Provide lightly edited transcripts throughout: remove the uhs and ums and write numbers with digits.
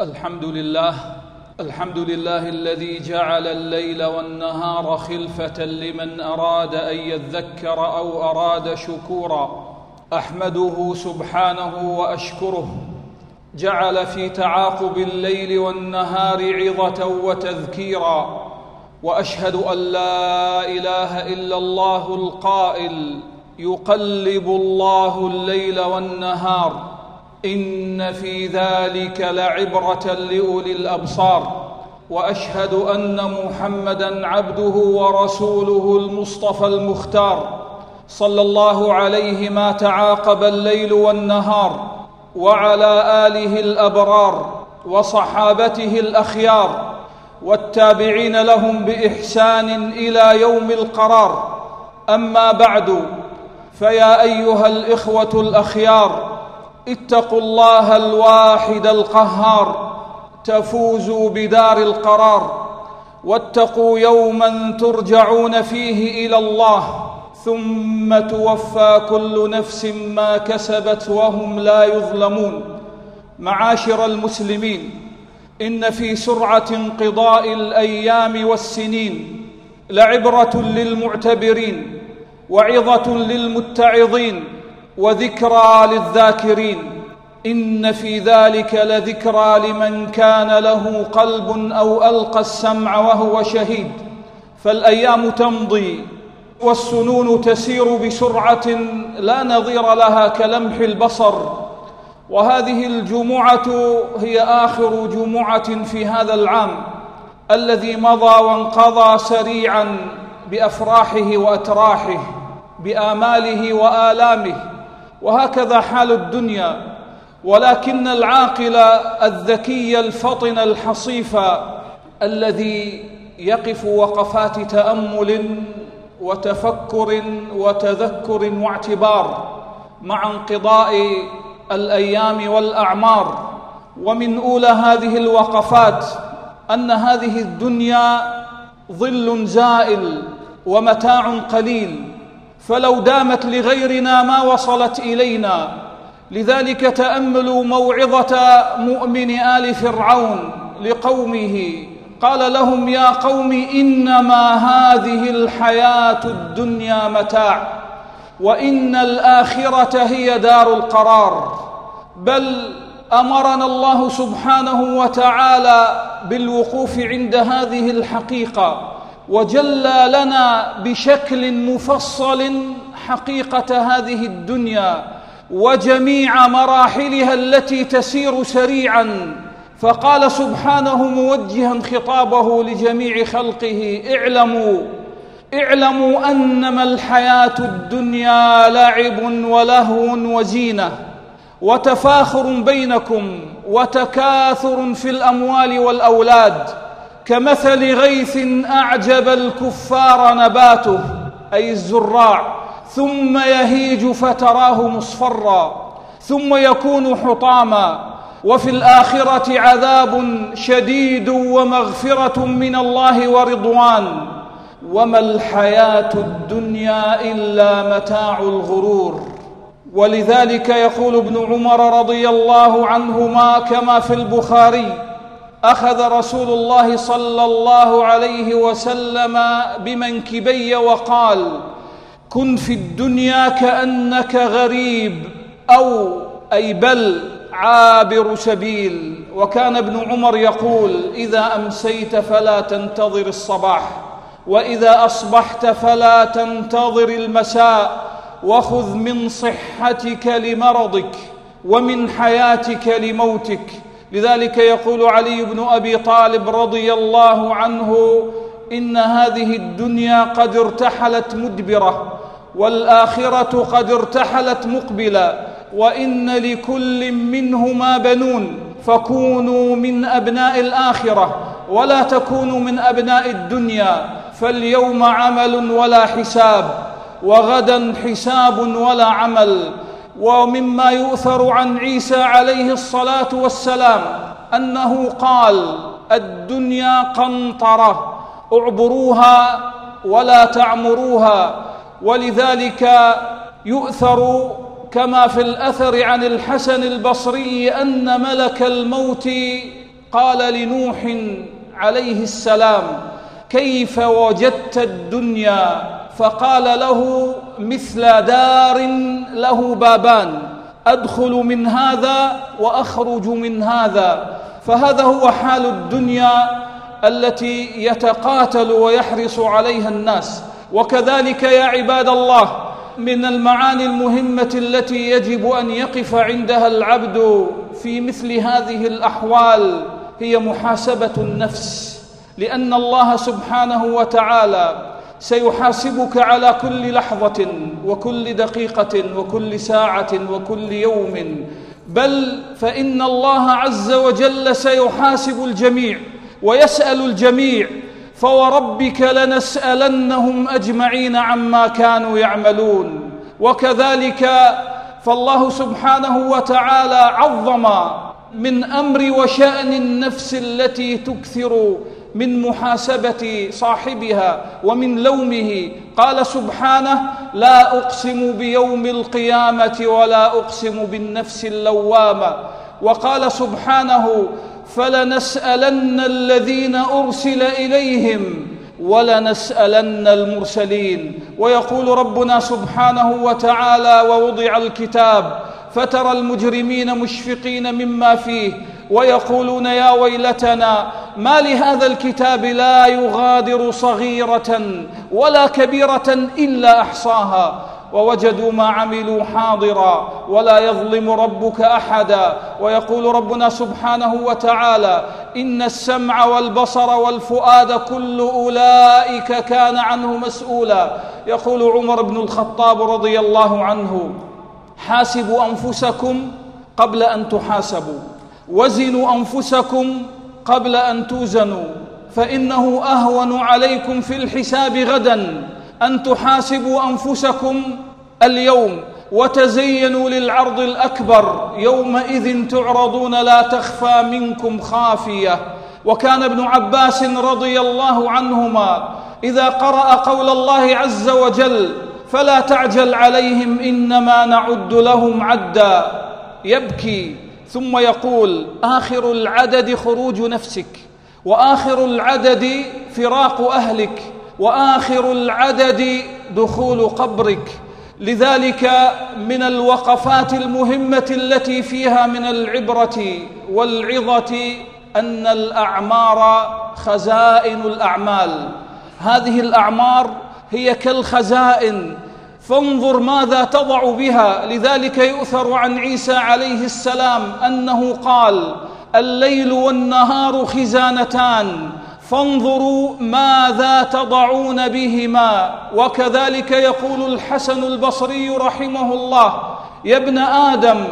الحمد لله الذي جعل الليل والنهار خلفة لمن أراد أن يذكر أو أراد شكورا. أحمده سبحانه وأشكره، جعل في تعاقب الليل والنهار عظة وتذكيرا. وأشهد أن لا إله إلا الله القائل: يقلب الله الليل والنهار إن في ذلك لعبرة لأولي الأبصار. وأشهد أن محمدًا عبده ورسوله المصطفى المختار، صلى الله عليه ما تعاقب الليل والنهار، وعلى آله الأبرار وصحابته الأخيار والتابعين لهم بإحسان إلى يوم القرار. أما بعد، فيا أيها الإخوة الأخيار، اتقوا الله الواحد القهار تفوزوا بدار القرار. واتقوا يوما ترجعون فيه إلى الله، ثم توفى كل نفس ما كسبت وهم لا يظلمون. معاشر المسلمين، إن في سرعة انقضاء الأيام والسنين لعبرة للمعتبرين، وعظة للمتعظين، وذكرى للذاكرين. إن في ذلك لذكرى لمن كان له قلب أو ألقى السمع وهو شهيد. فالأيام تمضي والسنون تسير بسرعة لا نظير لها كلمح البصر، وهذه الجمعة هي آخر جمعة في هذا العام الذي مضى وانقضى سريعا بأفراحه وأتراحه، بآماله وآلامه. وهكذا حال الدنيا، ولكن العاقل الذكي الفطن الحصيف الذي يقف وقفات تأمل وتفكر وتذكر واعتبار مع انقضاء الأيام والأعمار. ومن أولى هذه الوقفات أن هذه الدنيا ظل زائل ومتاع قليل، فلو دامت لغيرنا ما وصلت إلينا. لذلك تأملوا موعظة مؤمن آل فرعون لقومه، قال لهم: يا قوم إنما هذه الحياة الدنيا متاع، وإن الآخرة هي دار القرار. بل أمرنا الله سبحانه وتعالى بالوقوف عند هذه الحقيقة، وجلى لنا بشكل مفصل حقيقة هذه الدنيا وجميع مراحلها التي تسير سريعا. فقال سبحانه موجها خطابه لجميع خلقه: اعلموا أنما الحياة الدنيا لعب ولهو وزينة وتفاخر بينكم وتكاثر في الأموال والأولاد، كمثل غيث أعجب الكفار نباته، أي الزراع، ثم يهيج فتراه مصفرا، ثم يكون حطاما، وفي الآخرة عذاب شديد ومغفرة من الله ورضوان، وما الحياة الدنيا إلا متاع الغرور. ولذلك يقول ابن عمر رضي الله عنهما كما في البخاري: أخذ رسول الله صلى الله عليه وسلم بمنكبي وقال: كن في الدنيا كأنك غريب، أي بل عابر سبيل. وكان ابن عمر يقول: إذا أمسيت فلا تنتظر الصباح، وإذا أصبحت فلا تنتظر المساء، وخذ من صحتك لمرضك ومن حياتك لموتك. لذلك يقول علي بن أبي طالب رضي الله عنه: إن هذه الدنيا قد ارتحلت مدبرة، والآخرة قد ارتحلت مقبلة، وإن لكل منهما بنون، فكونوا من أبناء الآخرة ولا تكونوا من أبناء الدنيا. فاليوم عمل ولا حساب، وغدا حساب ولا عمل. ومما يؤثر عن عيسى عليه الصلاة والسلام أنه قال: الدنيا قنطرة، اعبروها ولا تعمروها. ولذلك يؤثر كما في الأثر عن الحسن البصري أن ملك الموت قال لنوح عليه السلام: كيف وجدت الدنيا؟ فقال له: مثل دار له بابان، أدخل من هذا وأخرج من هذا. فهذا هو حال الدنيا التي يتقاتل ويحرص عليها الناس. وكذلك يا عباد الله، من المعاني المهمة التي يجب أن يقف عندها العبد في مثل هذه الأحوال هي محاسبة النفس، لأن الله سبحانه وتعالى سيحاسبك على كل لحظة وكل دقيقة وكل ساعة وكل يوم، بل فإن الله عز وجل سيحاسب الجميع ويسأل الجميع. فوربك لنسألنهم أجمعين عما كانوا يعملون. وكذلك فالله سبحانه وتعالى عظم من أمر وشأن النفس التي تكثر من محاسبة صاحبها ومن لومه. قال سبحانه: لا أقسم بيوم القيامة ولا أقسم بالنفس اللوامة. وقال سبحانه: فلنسألن الذين أرسل إليهم ولنسألن المرسلين. ويقول ربنا سبحانه وتعالى: ووضع الكتاب فترى المجرمين مشفقين مما فيه ويقولون يا ويلتنا ما لهذا الكتاب لا يغادر صغيرة ولا كبيرة إلا أحصاها ووجدوا ما عملوا حاضرا ولا يظلم ربك أحدا. ويقول ربنا سبحانه وتعالى: إن السمع والبصر والفؤاد كل أولئك كان عنه مسؤولا. يقول عمر بن الخطاب رضي الله عنه: حاسبوا أنفسكم قبل أن تحاسبوا، وزنوا أنفسكم قبل أن توزنوا، فإنه أهون عليكم في الحساب غدا أن تحاسبوا أنفسكم اليوم وتزينوا للعرض الأكبر يومئذ تعرضون لا تخفى منكم خافية. وكان ابن عباس رضي الله عنهما إذا قرأ قول الله عز وجل: فلا تعجل عليهم إنما نعد لهم عدا، يبكي ثم يقول: آخر العدد خروج نفسك، وآخر العدد فراق أهلك، وآخر العدد دخول قبرك. لذلك من الوقفات المهمة التي فيها من العبرة والعظة أن الأعمار خزائن الأعمال. هذه الأعمار هي كالخزائن، فانظر ماذا تضع بها. لذلك يؤثر عن عيسى عليه السلام أنه قال: الليل والنهار خزانتان فانظروا ماذا تضعون بهما. وكذلك يقول الحسن البصري رحمه الله: يا ابن آدم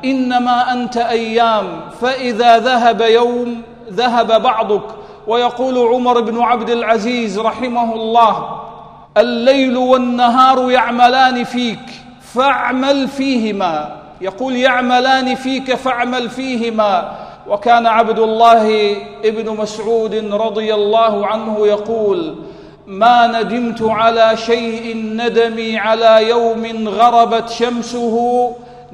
إنما أنت أيام، فإذا ذهب يوم ذهب بعضك. ويقول عمر بن عبد العزيز رحمه الله: الليل والنهار يعملان فيك فاعمل فيهما. يقول: يعملان فيك فاعمل فيهما. وكان عبد الله ابن مسعود رضي الله عنه يقول: ما ندمت على شيء ندمي على يوم غربت شمسه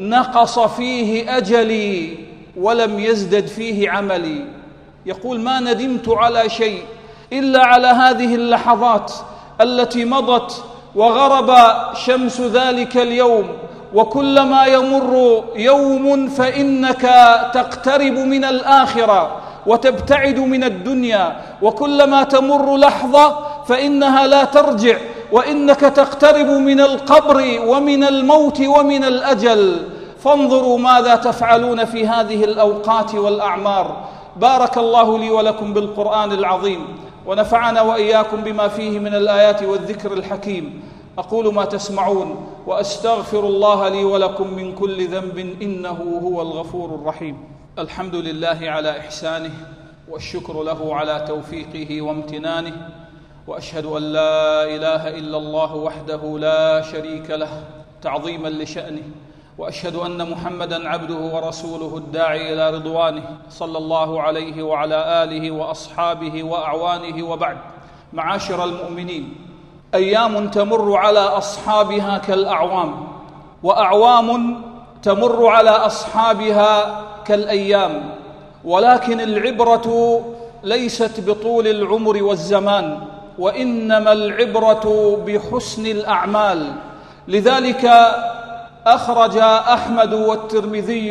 نقص فيه أجلي ولم يزدد فيه عملي. يقول: ما ندمت على شيء إلا على هذه اللحظات التي مضت وغرب شمس ذلك اليوم. وكلما يمر يوم فإنك تقترب من الآخرة وتبتعد من الدنيا، وكلما تمر لحظة فإنها لا ترجع، وإنك تقترب من القبر ومن الموت ومن الأجل. فانظروا ماذا تفعلون في هذه الأوقات والأعمار. بارك الله لي ولكم بالقرآن العظيم، ونفعنا وإياكم بما فيه من الآيات والذكر الحكيم. أقول ما تسمعون وأستغفر الله لي ولكم من كل ذنب إنه هو الغفور الرحيم. الحمد لله على إحسانه، والشكر له على توفيقه وامتنانه، وأشهد أن لا إله إلا الله وحده لا شريك له تعظيما لشأنه، وأشهد أن محمدًا عبده ورسوله الداعي إلى رضوانه، صلى الله عليه وعلى آله وأصحابه وأعوانه. وبعد. معاشر المؤمنين، أيام تمر على أصحابها كالأعوام، وأعوام تمر على أصحابها كالأيام. ولكن العبرة ليست بطول العمر والزمان، وإنما العبرة بحسن الأعمال. لذلك أخرج أحمد والترمذي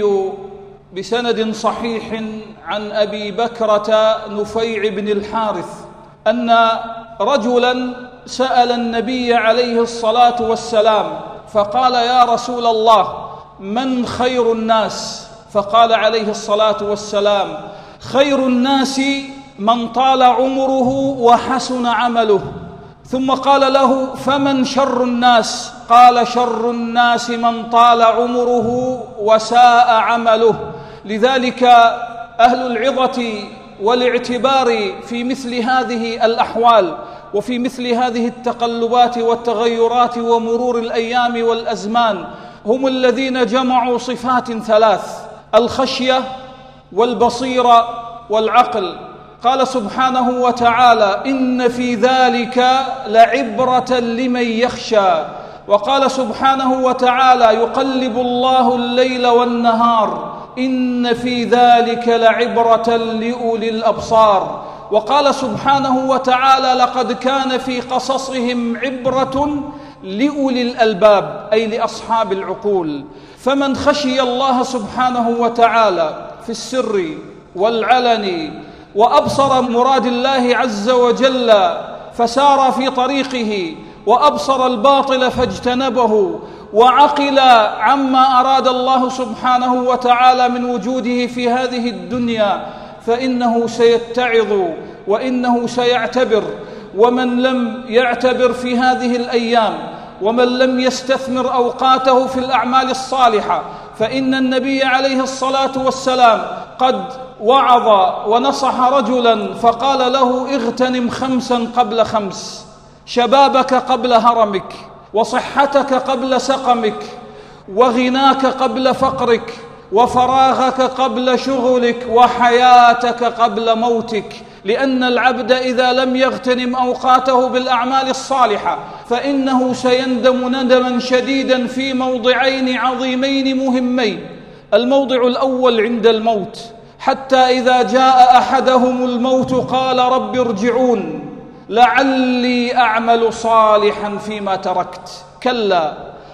بسند صحيح عن أبي بكرة نفيع بن الحارث أن رجلاً سأل النبي عليه الصلاة والسلام فقال: يا رسول الله، من خير الناس؟ فقال عليه الصلاة والسلام: خير الناس من طال عمره وحسن عمله. ثم قال له: فمن شر الناس؟ قال: شر الناس من طال عمره وساء عمله. لذلك أهل العظة والاعتبار في مثل هذه الأحوال وفي مثل هذه التقلبات والتغيرات ومرور الأيام والأزمان هم الذين جمعوا صفات ثلاث: الخشية والبصيرة والعقل. قال سبحانه وتعالى: إن في ذلك لعبرة لمن يخشى. وقال سبحانه وتعالى: يقلب الله الليل والنهار إن في ذلك لعبرة لأولي الأبصار. وقال سبحانه وتعالى: لقد كان في قصصهم عبرة لأولي الألباب، أي لأصحاب العقول. فمن خشي الله سبحانه وتعالى في السر والعلن وأبصر مراد الله عز وجل فسار في طريقه، وأبصر الباطل فاجتنبه، وعقل عما أراد الله سبحانه وتعالى من وجوده في هذه الدنيا، فإنه سيتعظ وإنه سيعتبر. ومن لم يعتبر في هذه الأيام ومن لم يستثمر أوقاته في الأعمال الصالحة، فإن النبي عليه الصلاة والسلام قد وعظ ونصح رجلا فقال له: اغتنم 5 قبل 5، شبابك قبل هرمك، وصحتك قبل سقمك، وغناك قبل فقرك، وفراغك قبل شغلك، وحياتك قبل موتك. لأن العبد إذا لم يغتنم أوقاته بالأعمال الصالحة فإنه سيندم ندما شديدا في موضعين عظيمين مهمين. الموضع الأول عند الموت، حتى إذا جاء أحدهم الموت قال: رب ارجعون لعلي أعمل صالحا فيما تركت. كلا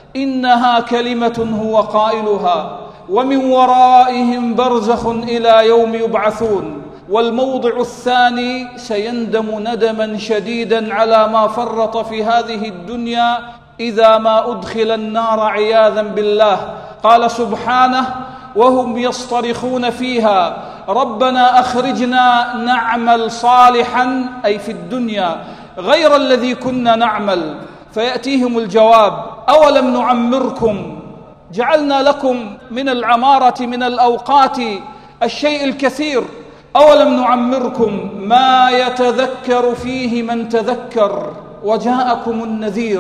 إنها كلمة هو قائلها ومن ورائهم برزخ إلى يوم يبعثون. والموضع الثاني سيندم ندما شديدا على ما فرط في هذه الدنيا إذا ما أدخل النار عياذا بالله. قال سبحانه: وهم يصطرخون فيها ربنا أخرجنا نعمل صالحا، أي في الدنيا، غير الذي كنا نعمل. فيأتيهم الجواب: أولم نعمركم؟ جعلنا لكم من العمارة من الأوقات الشيء الكثير. أولم نعمركم ما يتذكر فيه من تذكر وجاءكم النذير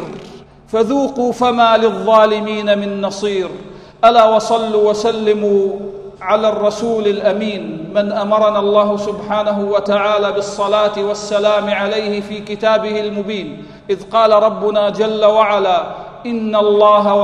فذوقوا فما للظالمين من نصير. ألا وصلوا وسلموا على الرسول الأمين من أمرنا الله سبحانه وتعالى بالصلاة والسلام عليه في كتابه المبين، إذ قال ربنا جل وعلا: إن الله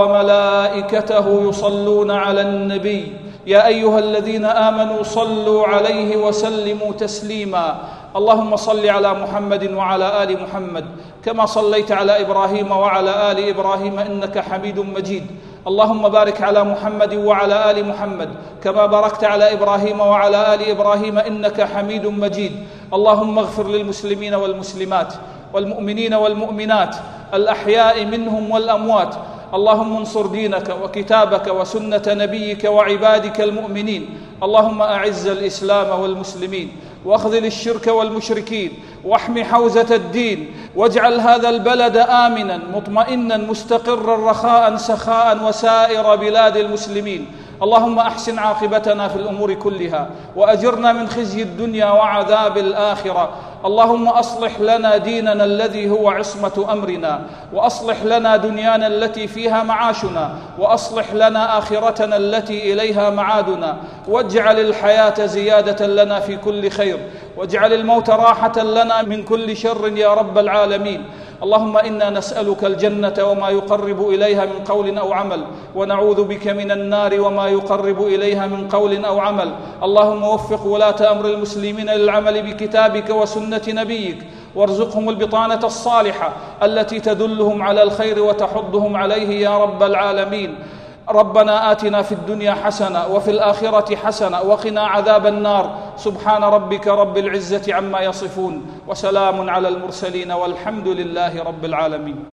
وملائكته يصلون على النبي يا أيها الذين آمنوا صلوا عليه وسلموا تسليما. اللهم صل على محمد وعلى آل محمد كما صليت على إبراهيم وعلى آل إبراهيم إنك حميد مجيد. اللهم بارك على محمد وعلى آل محمد كما باركت على إبراهيم وعلى آل إبراهيم إنك حميد مجيد. اللهم اغفر للمسلمين والمسلمات والمؤمنين والمؤمنات الأحياء منهم والأموات. اللهم انصر دينك وكتابك وسنة نبيك وعبادك المؤمنين. اللهم أعز الإسلام والمسلمين واخذل الشرك والمشركين واحم حوزة الدين، واجعل هذا البلد آمنا مطمئنا مستقرا رخاء سخاء وسائر بلاد المسلمين. اللهم أحسن عاقبتنا في الأمور كلها وأجرنا من خزي الدنيا وعذاب الآخرة. اللهم أصلح لنا ديننا الذي هو عصمة أمرنا، وأصلح لنا دنيانا التي فيها معاشنا، وأصلح لنا آخرتنا التي إليها معادنا، واجعل الحياة زيادة لنا في كل خير، واجعل الموت راحة لنا من كل شر يا رب العالمين. اللهم إنا نسألك الجنة وما يقرب إليها من قول أو عمل، ونعوذ بك من النار وما يقرب إليها من قول أو عمل. اللهم وفق ولاة أمر المسلمين للعمل بكتابك وسنة نبيك، وارزقهم البطانة الصالحة التي تدلهم على الخير وتحضهم عليه يا رب العالمين. ربنا آتنا في الدنيا حسنة وفي الآخرة حسنة وقنا عذاب النار. سبحان ربك رب العزة عما يصفون، وسلام على المرسلين، والحمد لله رب العالمين.